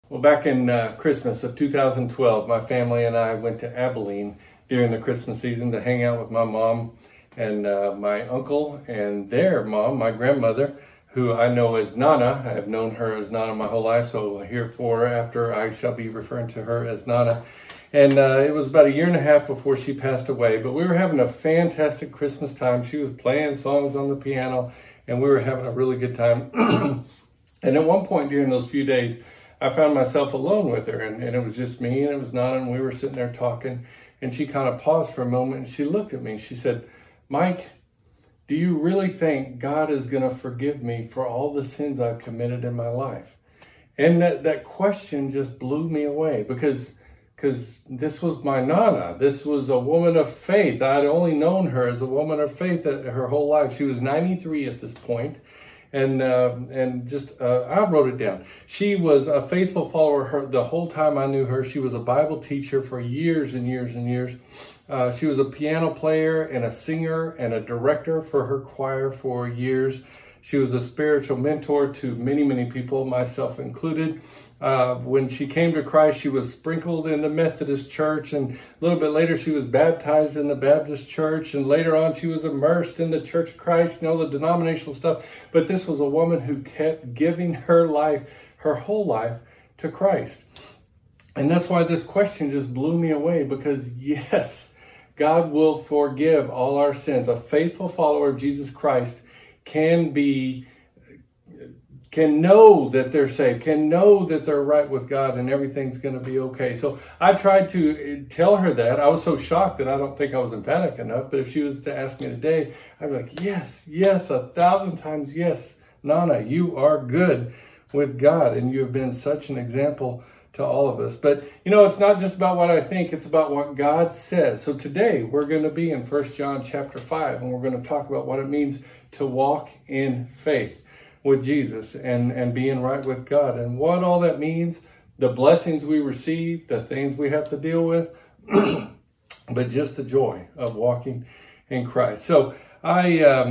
Well, back in Christmas of 2012, my family and I went to Abilene during the Christmas season to hang out with my mom and my uncle and their mom, my grandmother, who I know as Nana. I have known her as Nana my whole life, so hereafter I shall be referring to her as Nana. And it was about a year and a half before she passed away, but we were having a fantastic Christmas time. She was playing songs on the piano, and we were having a really good time. And at one point during those few days, I found myself alone with her, and it was just me and it was Nana, and we were sitting there talking, and she kind of paused for a moment, and she looked at me. She said, "Mike, do you really think God is going to forgive me for all the sins I've committed in my life?" And that question just blew me away because this was my Nana. This was a woman of faith. I'd only known her as a woman of faith her whole life. She was 93 at this point. And I wrote it down. She was a faithful follower the whole time I knew her. She was a Bible teacher for years and years and years. She was a piano player and a singer and a director for her choir for years. She was a spiritual mentor to many, many people, myself included. When she came to Christ, she was sprinkled in the Methodist church, and a little bit later she was baptized in the Baptist church, and later on she was immersed in the Church of Christ, the denominational stuff. But this was a woman who kept giving her life, her whole life, to Christ. And that's why this question just blew me away, because yes, God will forgive all our sins. A faithful follower of Jesus Christ can know that they're saved, can know that they're right with God, and everything's going to be okay. So I tried to tell her that. I was so shocked that I don't think I was emphatic enough, but if she was to ask me today, I'd be like, yes, 1,000 times yes, Nana, you are good with God, and you have been such an example to all of us. But, it's not just about what I think, it's about what God says. So today we're going to be in 1 John chapter 5, and we're going to talk about what it means to walk in faith with Jesus and being right with God, and what all that means, the blessings we receive, the things we have to deal with, but just the joy of walking in Christ. So I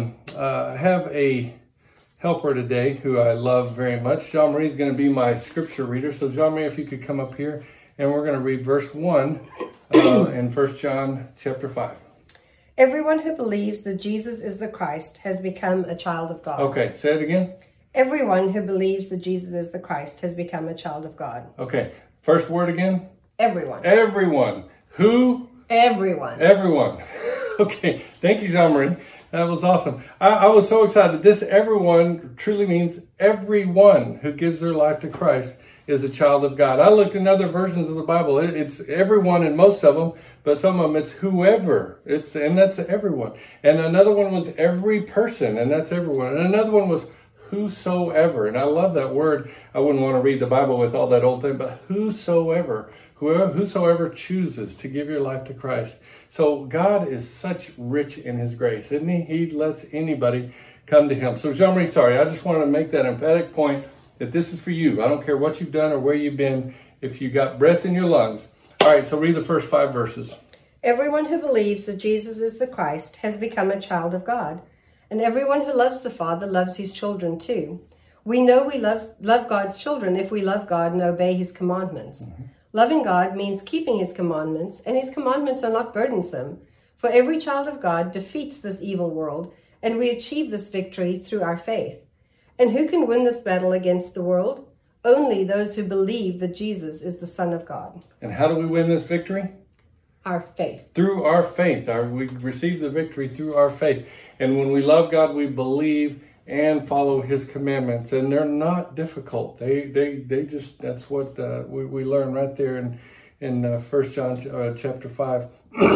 have a helper today who I love very much. Jean-Marie is going to be my scripture reader. So Jean-Marie, if you could come up here, and we're going to read verse 1 in 1 John chapter 5. Everyone who believes that Jesus is the Christ has become a child of God. Okay, say it again. Everyone who believes that Jesus is the Christ has become a child of God. Okay, first word again. Everyone. Everyone. Who? Everyone. Everyone. Okay, thank you, Jean-Marie. That was awesome. I was so excited. This everyone truly means everyone who gives their life to Christ is a child of God. I looked in other versions of the Bible. It's everyone in most of them, but some of them it's whoever. And that's everyone. And another one was every person, and that's everyone. And another one was whosoever. And I love that word. I wouldn't want to read the Bible with all that old thing, but whosoever. Whosoever chooses to give your life to Christ. So God is such rich in his grace, isn't he? He lets anybody come to him. So Jean-Marie, sorry, I just wanted to make that emphatic point that this is for you. I don't care what you've done or where you've been, if you got breath in your lungs. All right, so read the first 5 verses. Everyone who believes that Jesus is the Christ has become a child of God. And everyone who loves the Father loves his children too. We know we love God's children if we love God and obey his commandments. Mm-hmm. Loving God means keeping his commandments, and his commandments are not burdensome. For every child of God defeats this evil world, and we achieve this victory through our faith. And who can win this battle against the world? Only those who believe that Jesus is the Son of God. And how do we win this victory? Our faith. Through our faith. We receive the victory through our faith. And when we love God, we believe and follow his commandments. And they're not difficult. They just, that's what we learn right there in 1 John chapter 5.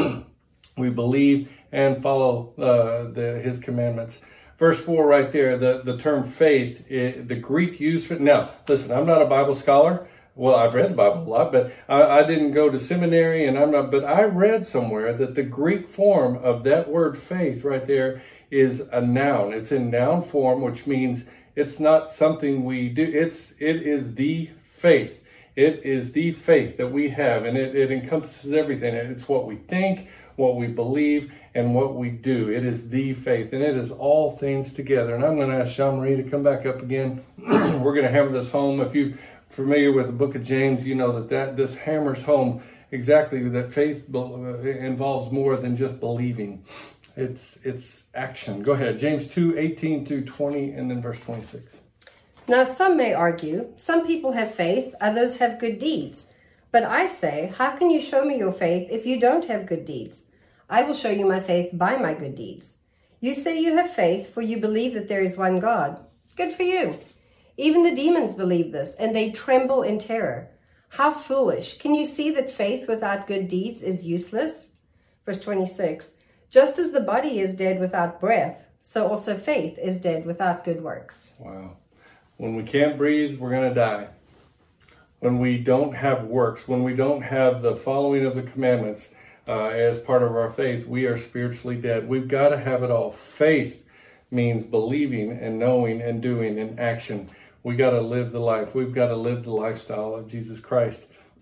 We believe and follow his commandments. Verse 4 right there, the term faith, the Greek use for it. Now, listen, I'm not a Bible scholar. Well, I've read the Bible a lot, but I didn't go to seminary, but I read somewhere that the Greek form of that word faith right there is a noun. It's in noun form, which means it's not something we do. It is the faith. It is the faith that we have, and it encompasses everything. It's what we think, what we believe, and what we do. It is the faith, and it is all things together. And I'm going to ask Jean-Marie to come back up again. We're going to hammer this home. If you familiar with the book of James, you know that this hammers home exactly that faith involves more than just believing. It's action. Go ahead. James 2:18 through 20, and then verse 26. Now some may argue, some people have faith, others have good deeds. But I say, how can you show me your faith if you don't have good deeds? I will show you my faith by my good deeds. You say you have faith, for you believe that there is one God. Good for you. Even the demons believe this, and they tremble in terror. How foolish. Can you see that faith without good deeds is useless? Verse 26. Just as the body is dead without breath, so also faith is dead without good works. Wow. When we can't breathe, we're going to die. When we don't have works, when we don't have the following of the commandments as part of our faith, we are spiritually dead. We've got to have it all. Faith means believing and knowing and doing and action. We got to live the life. We've got to live the lifestyle of Jesus Christ.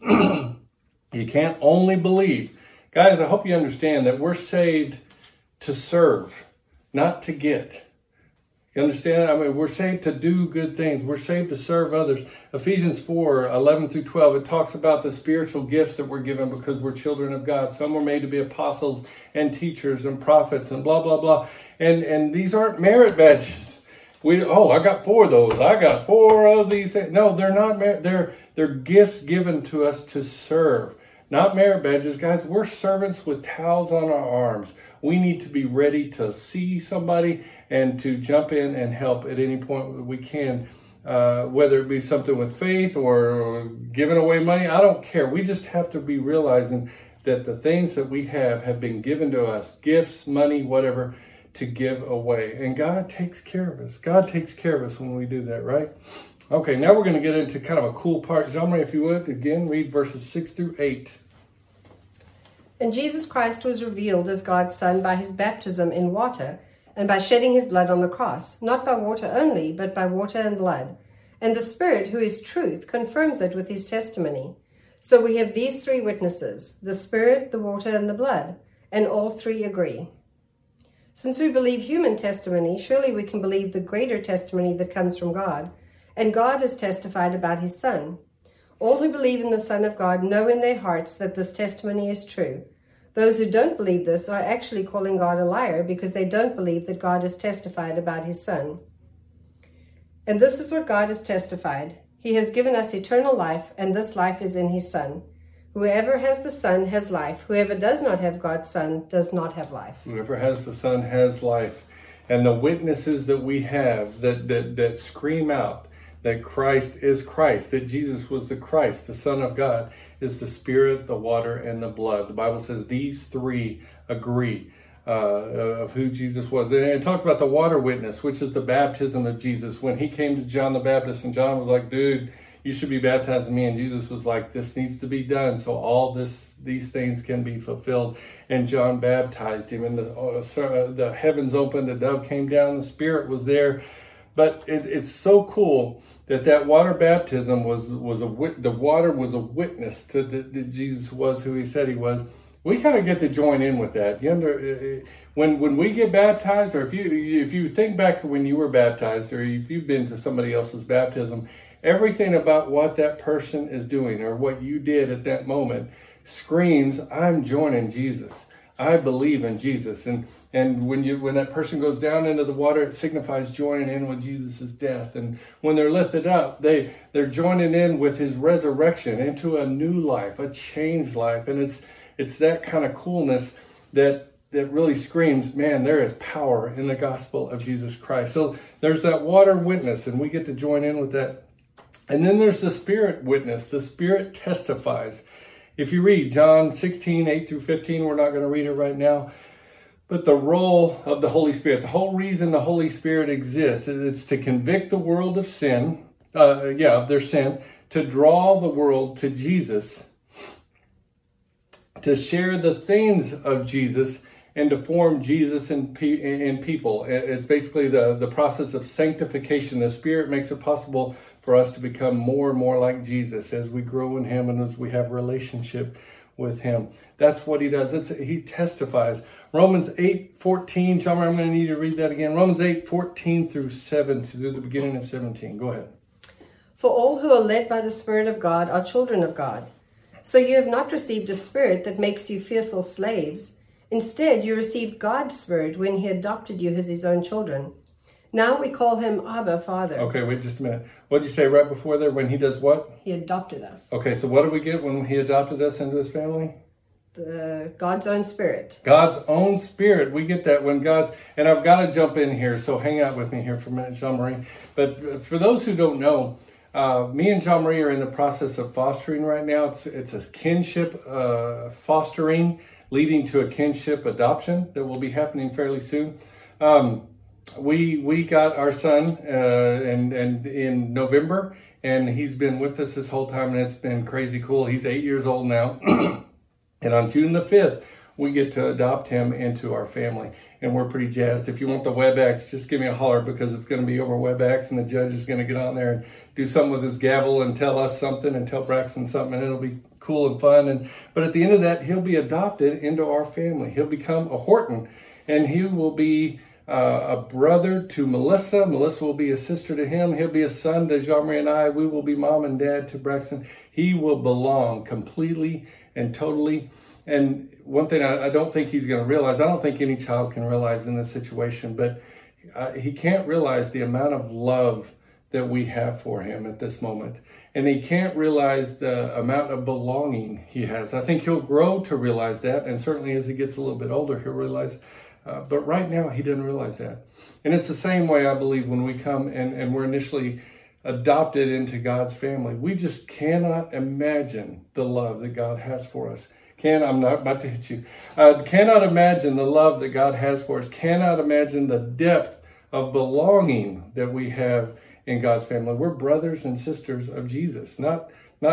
You can't only believe. Guys, I hope you understand that we're saved to serve, not to get. You understand? I mean, we're saved to do good things. We're saved to serve others. Ephesians 4:11 through 12, it talks about the spiritual gifts that we're given because we're children of God. Some were made to be apostles and teachers and prophets and blah, blah, blah. And these aren't merit badges. I got 4 of those. I got 4 of these things. No, they're not merit. They're gifts given to us to serve. Not merit badges. Guys, we're servants with towels on our arms. We need to be ready to see somebody and to jump in and help at any point that we can, whether it be something with faith or giving away money. I don't care. We just have to be realizing that the things that we have been given to us, gifts, money, whatever, to give away. And God takes care of us. God takes care of us when we do that, right? Okay, now we're going to get into kind of a cool part. Jean-Marie, if you would, again, read verses 6 through 8. And Jesus Christ was revealed as God's Son by his baptism in water and by shedding his blood on the cross, not by water only, but by water and blood. And the Spirit, who is truth, confirms it with his testimony. So we have these 3 witnesses, the Spirit, the water, and the blood, and all 3 agree. Since we believe human testimony, surely we can believe the greater testimony that comes from God. And God has testified about his Son. All who believe in the Son of God know in their hearts that this testimony is true. Those who don't believe this are actually calling God a liar because they don't believe that God has testified about his Son. And this is what God has testified. He has given us eternal life, and this life is in his Son. Whoever has the Son has life. Whoever does not have God's Son does not have life. Whoever has the Son has life. And the witnesses that we have that scream out that Christ is Christ, that Jesus was the Christ, the Son of God, is the Spirit, the water, and the blood. The Bible says these 3 agree of who Jesus was. And it talked about the water witness, which is the baptism of Jesus. When he came to John the Baptist, and John was like, dude, you should be baptizing me. And Jesus was like, this needs to be done so all these things can be fulfilled. And John baptized him, and the heavens opened, the dove came down, the Spirit was there. But it's so cool that water baptism the water was a witness to that Jesus was who he said he was. We kind of get to join in with that. When we get baptized, or if you think back to when you were baptized, or if you've been to somebody else's baptism, everything about what that person is doing or what you did at that moment screams, I'm joining Jesus. I believe in Jesus. And when that person goes down into the water, it signifies joining in with Jesus' death. And when they're lifted up, they're joining in with his resurrection into a new life, a changed life. And it's that kind of coolness that really screams, man, there is power in the gospel of Jesus Christ. So there's that water witness, and we get to join in with that. And then there's the Spirit witness. The Spirit testifies. If you read John 16, 8 through 15, we're not going to read it right now. But the role of the Holy Spirit, the whole reason the Holy Spirit exists, it's to convict the world of sin, of their sin, to draw the world to Jesus, to share the things of Jesus, and to form Jesus in people. It's basically the process of sanctification. The Spirit makes it possible for us to become more and more like Jesus as we grow in him and as we have a relationship with him. That's what he does. He testifies. Romans 8:14. John, I'm going to need to read that again. Romans 8:14 through 7, through the beginning of 17. Go ahead. For all who are led by the Spirit of God are children of God. So you have not received a spirit that makes you fearful slaves. Instead, you received God's Spirit when he adopted you as his own children. Now we call him Abba, Father. Okay, wait just a minute. What did you say right before there? When he does what? He adopted us. Okay, so what did we get when he adopted us into his family? God's own Spirit. God's own Spirit. We get that when God's... And I've got to jump in here, so hang out with me here for a minute, Jean-Marie. But for those who don't know, me and Jean-Marie are in the process of fostering right now. It's a kinship fostering leading to a kinship adoption that will be happening fairly soon. We got our son and in November, and he's been with us this whole time, and it's been crazy cool. He's 8 years old now, and on June the 5th, we get to adopt him into our family, and we're pretty jazzed. If you want the WebEx, just give me a holler, because it's going to be over WebEx, and the judge is going to get on there and do something with his gavel and tell us something and tell Braxton something, and it'll be cool and fun. But at the end of that, he'll be adopted into our family. He'll become a Horton, and he will be a brother to Melissa. Melissa will be a sister to him. He'll be a son to Jean-Marie and I. We will be mom and dad to Braxton. He will belong completely and totally. And one thing I don't think he's going to realize, I don't think any child can realize in this situation, but he can't realize the amount of love that we have for him at this moment. And he can't realize the amount of belonging he has. I think he'll grow to realize that. And certainly as he gets a little bit older, he'll realize. But right now, he doesn't realize that. And it's the same way, I believe, when we come and we're initially adopted into God's family. We just cannot imagine the love that God has for us. I'm not about to hit you. Cannot imagine the love that God has for us. Cannot imagine the depth of belonging that we have in God's family. We're brothers and sisters of Jesus. Not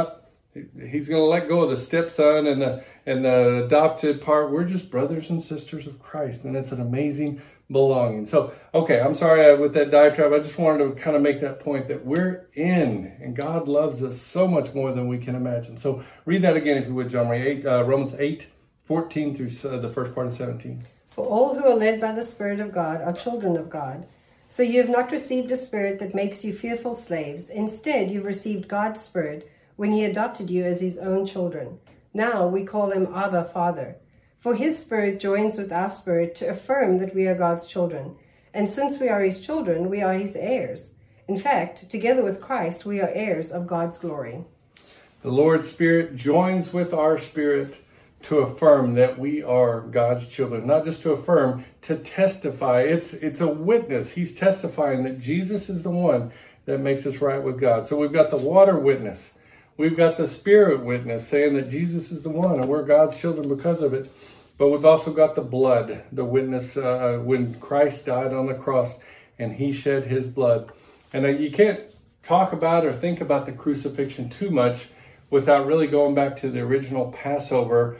he's going to let go of the stepson and the adopted part. We're just brothers and sisters of Christ, and it's an amazing belonging. So, okay, I'm sorry with that diatribe. I just wanted to kind of make that point that we're in, and God loves us so much more than we can imagine. So read that again, if you would, Jean-Marie. Romans 8:14 through the first part of 17. For all who are led by the Spirit of God are children of God. So you have not received a spirit that makes you fearful slaves. Instead, you've received God's Spirit when he adopted you as his own children. Now we call him Abba, Father. For his Spirit joins with our spirit to affirm that we are God's children. And since we are his children, we are his heirs. In fact, together with Christ, we are heirs of God's glory. The Lord's Spirit joins with our spirit to affirm that we are God's children. Not just to affirm, to testify. It's a witness. He's testifying that Jesus is the one that makes us right with God. So we've got the water witness. We've got the Spirit witness saying that Jesus is the one and we're God's children because of it. But we've also got the blood, the witness when Christ died on the cross and he shed his blood. And you can't talk about or think about the crucifixion too much without really going back to the original Passover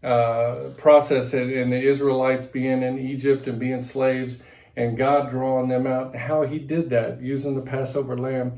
process and the Israelites being in Egypt and being slaves and God drawing them out, how he did that using the Passover lamb.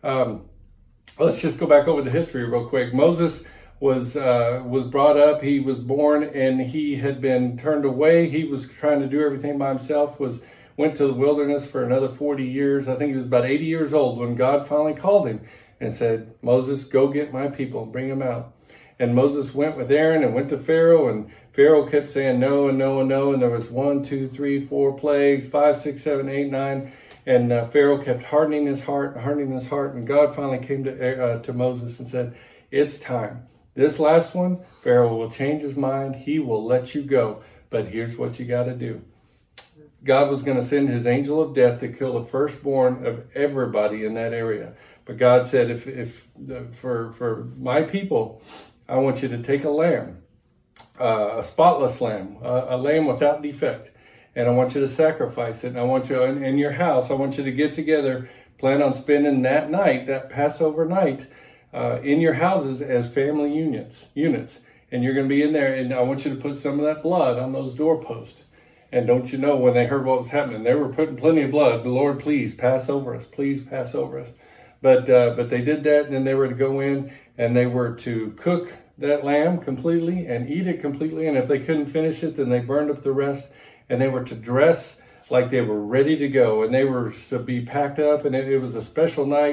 Let's just go back over the history real quick. Moses was brought up. He was born and he had been turned away. He was trying to do everything by himself, went to the wilderness for another 40 years. I think he was about 80 years old when God finally called him and said, Moses, go get my people and bring them out. And Moses went with Aaron and went to Pharaoh, and Pharaoh kept saying no and no and no. And there was 1, 2, 3, 4 plagues, 5, 6, 7, 8, 9. And Pharaoh kept hardening his heart. And God finally came to Moses and said, it's time. This last one, Pharaoh will change his mind. He will let you go. But here's what you got to do. God was going to send his angel of death to kill the firstborn of everybody in that area. But God said, for my people, I want you to take a lamb, a spotless lamb, a lamb without defect. And I want you to sacrifice it. And I want you in your house, I want you to get together, plan on spending that night, that Passover night, in your houses as family units. And you're going to be in there, and I want you to put some of that blood on those doorposts. And don't you know, when they heard what was happening, they were putting plenty of blood. The Lord, please pass over us. Please pass over us. But they did that, and then they were to go in, and they were to cook that lamb completely and eat it completely. And if they couldn't finish it, then they burned up the rest. And they were to dress like they were ready to go. And they were to be packed up, and it was a special night.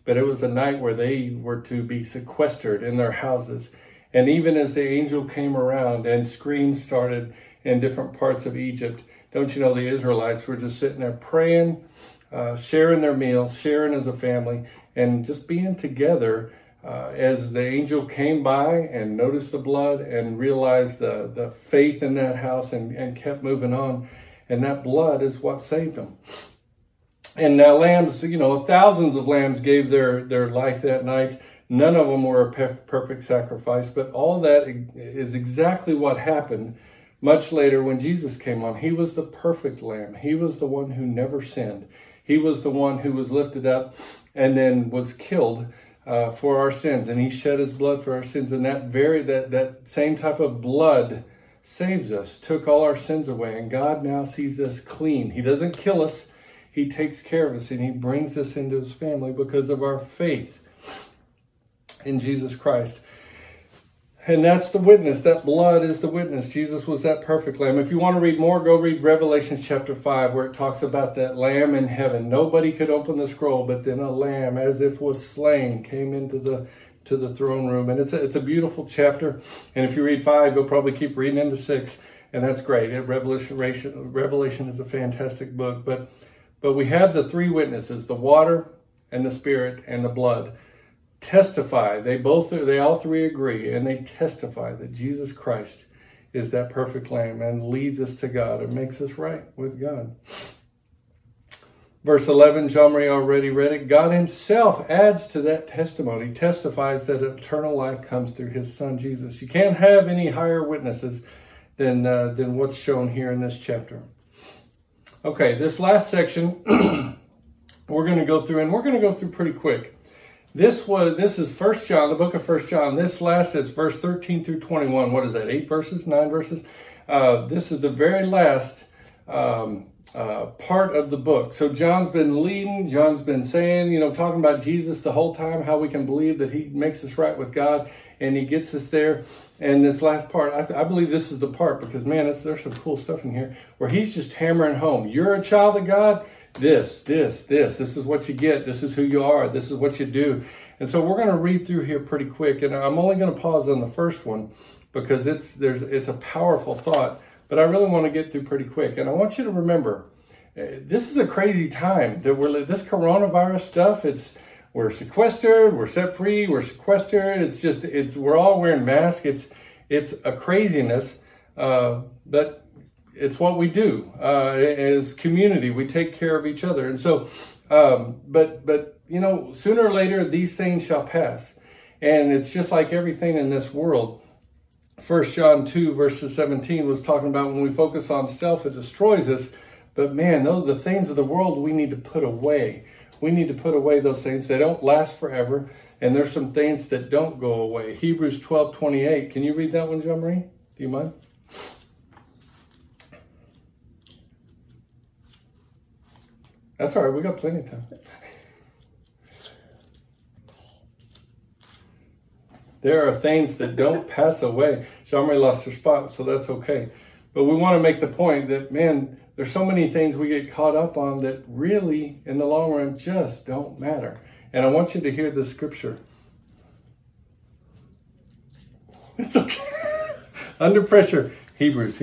but it was a night where they were to be sequestered in their houses. And even as the angel came around and screams started in different parts of Egypt, don't you know the Israelites were just sitting there praying, sharing their meals, sharing as a family, and just being together as the angel came by and noticed the blood and realized the faith in that house and kept moving on. And that blood is what saved them. And now lambs, thousands of lambs gave their life that night. None of them were a perfect sacrifice, but all that is exactly what happened much later when Jesus came on. He was the perfect lamb. He was the one who never sinned. He was the one who was lifted up and then was killed for our sins. And he shed his blood for our sins. And that same type of blood saves us, took all our sins away. And God now sees us clean. He doesn't kill us. He takes care of us and he brings us into his family because of our faith in Jesus Christ. And that's the witness. That blood is the witness. Jesus was that perfect lamb. If you want to read more, go read Revelation chapter 5, where it talks about that lamb in heaven. Nobody could open the scroll, but then a lamb, as if was slain, came into the throne room. And it's a beautiful chapter. And if you read 5, you'll probably keep reading into 6. And that's great. Revelation is a fantastic book. But we have the three witnesses, the water and the spirit and the blood. Testify. They all three agree, and they testify that Jesus Christ is that perfect lamb and leads us to God and makes us right with God. Verse 11, John Marie already read it. God himself adds to that testimony, testifies that eternal life comes through his son Jesus. You can't have any higher witnesses than what's shown here in this chapter. Okay, this last section we're going to go through, and we're going to go through pretty quick. This is 1 John, the book of 1 John. This last is verse 13 through 21. What is that, 8 verses, 9 verses? This is the very last part of the book. So John's been leading, John's been saying, talking about Jesus the whole time, how we can believe that he makes us right with God, and he gets us there. And this last part, I believe this is the part, because man, there's some cool stuff in here, where he's just hammering home, you're a child of God, this is what you get, this is who you are, this is what you do. And so we're going to read through here pretty quick, and I'm only going to pause on the first one, because it's a powerful thought, but I really want to get through pretty quick. And I want you to remember, this is a crazy time that this coronavirus stuff, we're sequestered, we're set free, we're sequestered, we're all wearing masks, it's a craziness, but it's what we do as community. We take care of each other. And so, but sooner or later, these things shall pass. And it's just like everything in this world. 1 John 2 verses 17 was talking about when we focus on self, it destroys us. But man, the things of the world we need to put away. We need to put away those things. They don't last forever. And there's some things that don't go away. Hebrews 12:28. Can you read that one, John Marie? Do you mind? That's all right. We got plenty of time. There are things that don't pass away. Jean-Marie lost her spot, so that's okay. But we want to make the point that, man, there's so many things we get caught up on that really, in the long run, just don't matter. And I want you to hear the scripture. It's okay. Under pressure. Hebrews.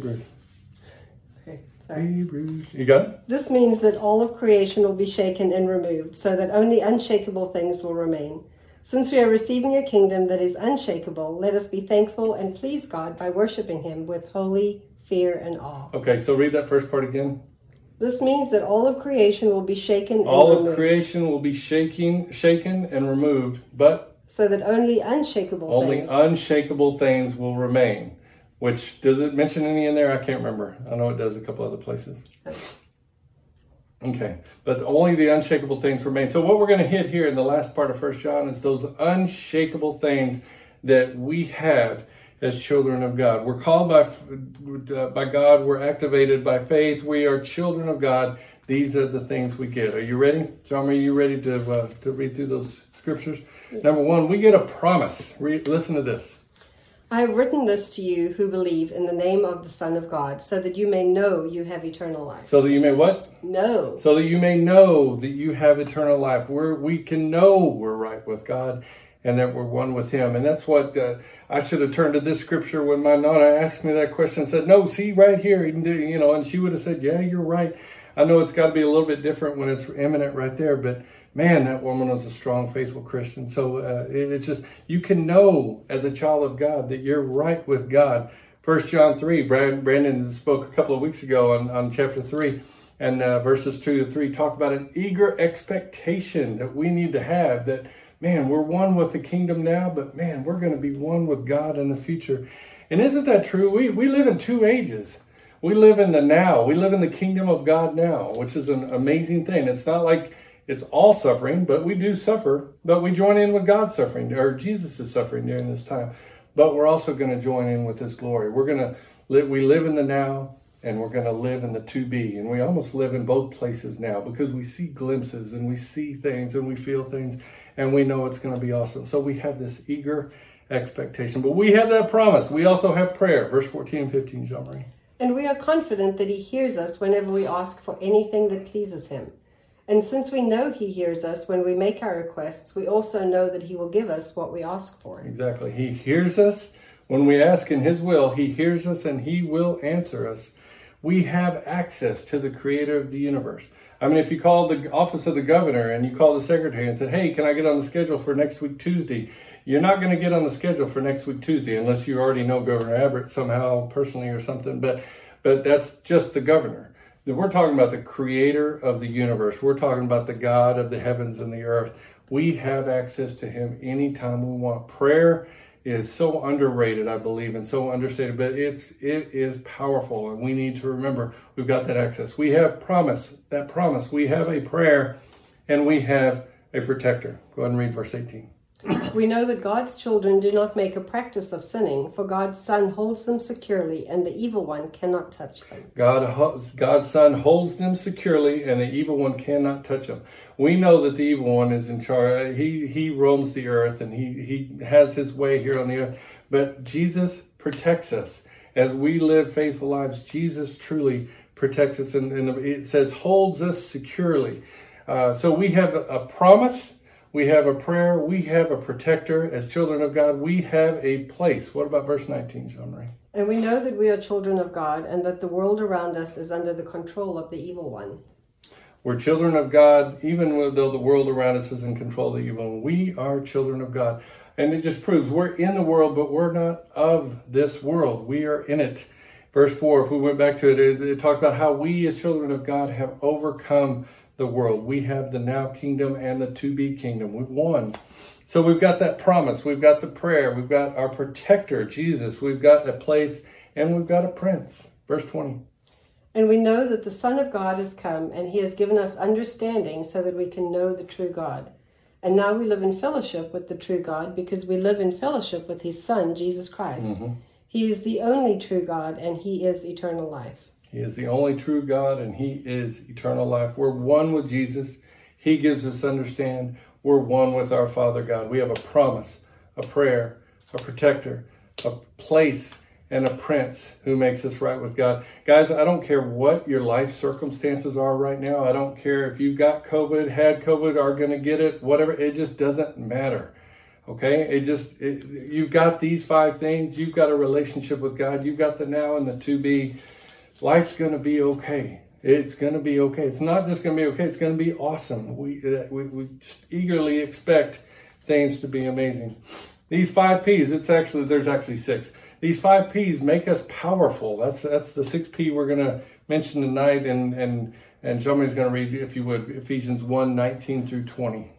Okay, sorry. Hebrews. You got it? This means that all of creation will be shaken and removed, so that only unshakable things will remain. Since we are receiving a kingdom that is unshakable, let us be thankful and please God by worshiping him with holy fear and awe. Okay, so read that first part again. This means that all of creation will be shaken and removed. All of creation will be shaken and removed, but so that only unshakable things will remain. Which, does it mention any in there? I can't remember. I know it does a couple other places. Okay, but only the unshakable things remain. So what we're going to hit here in the last part of 1 John is those unshakable things that we have as children of God. We're called by God. We're activated by faith. We are children of God. These are the things we get. Are you ready? John, are you ready to read through those scriptures? Number one, we get a promise. Listen to this. I have written this to you who believe in the name of the Son of God, so that you may know you have eternal life. So that you may what? Know. So that you may know that you have eternal life. We can know we're right with God and that we're one with Him. And that's what I should have turned to this scripture when my Nana asked me that question and said, no, see right here, and she would have said, yeah, you're right. I know it's got to be a little bit different when it's imminent right there, but man, that woman was a strong, faithful Christian. So it's just, you can know as a child of God that you're right with God. 1 John 3, Brandon spoke a couple of weeks ago on chapter 3, and verses 2 to 3 talk about an eager expectation that we need to have, that, man, we're one with the kingdom now, but man, we're going to be one with God in the future. And isn't that true? We live in two ages. We live in the now. We live in the kingdom of God now, which is an amazing thing. It's not like it's all suffering, but we do suffer, but we join in with God's suffering, or Jesus' suffering during this time. But we're also going to join in with His glory. We live in the now, and we're going to live in the to be. And we almost live in both places now because we see glimpses and we see things and we feel things, and we know it's going to be awesome. So we have this eager expectation. But we have that promise. We also have prayer. Verse 14 and 15, Jean-Marie. And we are confident that He hears us whenever we ask for anything that pleases Him. And since we know He hears us when we make our requests, we also know that He will give us what we ask for. Exactly. He hears us when we ask in His will. He hears us and He will answer us. We have access to the Creator of the universe. I mean, if you call the office of the governor and you call the secretary and said, hey, can I get on the schedule for next week Tuesday? You're not going to get on the schedule for next week Tuesday unless you already know Governor Abbott somehow personally or something. But that's just the governor. We're talking about the Creator of the universe. We're talking about the God of the heavens and the earth. We have access to Him anytime we want. Prayer is so underrated, I believe, and so understated, but it is powerful, and we need to remember we've got that access. We have that promise. We have a prayer, and we have a protector. Go ahead and read verse 18. We know that God's children do not make a practice of sinning, for God's Son holds them securely, and the evil one cannot touch them. God's Son holds them securely, and the evil one cannot touch them. We know that the evil one is in charge. He roams the earth, and he has his way here on the earth. But Jesus protects us. As we live faithful lives, Jesus truly protects us, and it says holds us securely. So we have a promise. We have a prayer. We have a protector. As children of God, we have a place. What about verse 19, Jean-Marie? And we know that we are children of God and that the world around us is under the control of the evil one. We're children of God, even though the world around us is in control of the evil one. We are children of God. And it just proves we're in the world, but we're not of this world. We are in it. Verse 4, if we went back to it, it talks about how we as children of God have overcome the world. We have the now kingdom and the to-be kingdom. We've won. So we've got that promise. We've got the prayer. We've got our protector, Jesus. We've got a place, and we've got a prince. Verse 20. And we know that the Son of God has come, and He has given us understanding so that we can know the true God. And now we live in fellowship with the true God because we live in fellowship with His Son, Jesus Christ. Mm-hmm. He is the only true God, and He is eternal life. He is the only true God, and He is eternal life. We're one with Jesus. He gives us understand. We're one with our Father God. We have a promise, a prayer, a protector, a place, and a prince who makes us right with God. Guys, I don't care what your life circumstances are right now. I don't care if you've got COVID, had COVID, are going to get it, whatever. It just doesn't matter. Okay? You've got these 5 things. You've got a relationship with God. You've got the now and the to be. Life's going to be okay. It's going to be okay. It's not just going to be okay. It's going to be awesome. We just eagerly expect things to be amazing. These 5 P's, there's actually 6. These 5 P's make us powerful. That's the 6th P we're going to mention tonight. And Jean-Marie's going to read, if you would, Ephesians 1:19 through 20.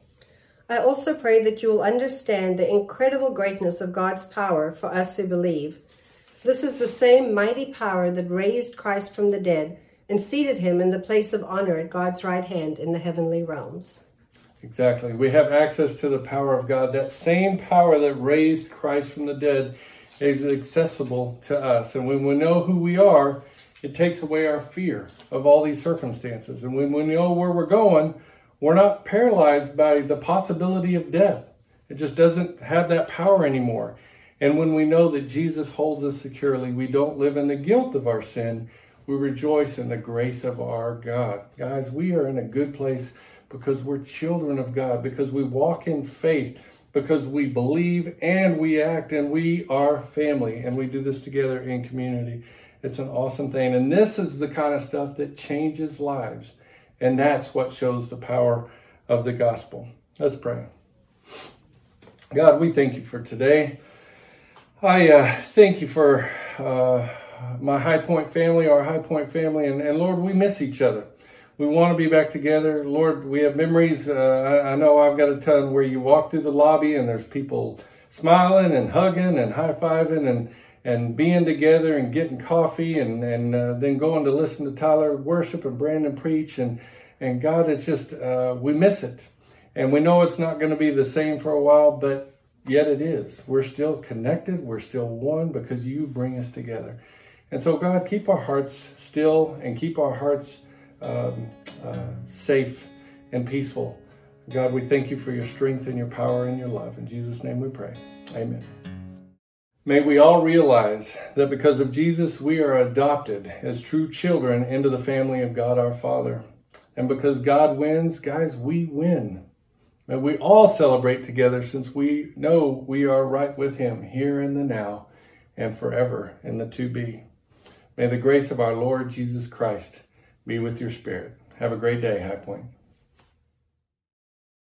I also pray that you will understand the incredible greatness of God's power for us who believe. This is the same mighty power that raised Christ from the dead and seated Him in the place of honor at God's right hand in the heavenly realms. Exactly. We have access to the power of God. That same power that raised Christ from the dead is accessible to us. And when we know who we are, it takes away our fear of all these circumstances. And when we know where we're going, we're not paralyzed by the possibility of death. It just doesn't have that power anymore. And when we know that Jesus holds us securely, we don't live in the guilt of our sin. We rejoice in the grace of our God. Guys, we are in a good place because we're children of God, because we walk in faith, because we believe and we act, and we are family, and we do this together in community. It's an awesome thing. And this is the kind of stuff that changes lives. And that's what shows the power of the gospel. Let's pray. God, we thank you for today. I thank you for my High Point family, our High Point family. And Lord, we miss each other. We want to be back together. Lord, we have memories. I know I've got a ton where you walk through the lobby and there's people smiling and hugging and high-fiving and being together and getting coffee and then going to listen to Tyler worship and Brandon preach. And God, it's just, we miss it. And we know it's not going to be the same for a while, but yet it is. We're still connected. We're still one because you bring us together. And so, God, keep our hearts still and keep our hearts safe and peaceful. God, we thank you for your strength and your power and your love. In Jesus' name we pray. Amen. May we all realize that because of Jesus, we are adopted as true children into the family of God our Father. And because God wins, guys, we win. May we all celebrate together since we know we are right with him here in the now and forever in the to be. May the grace of our Lord Jesus Christ be with your spirit. Have a great day, High Point.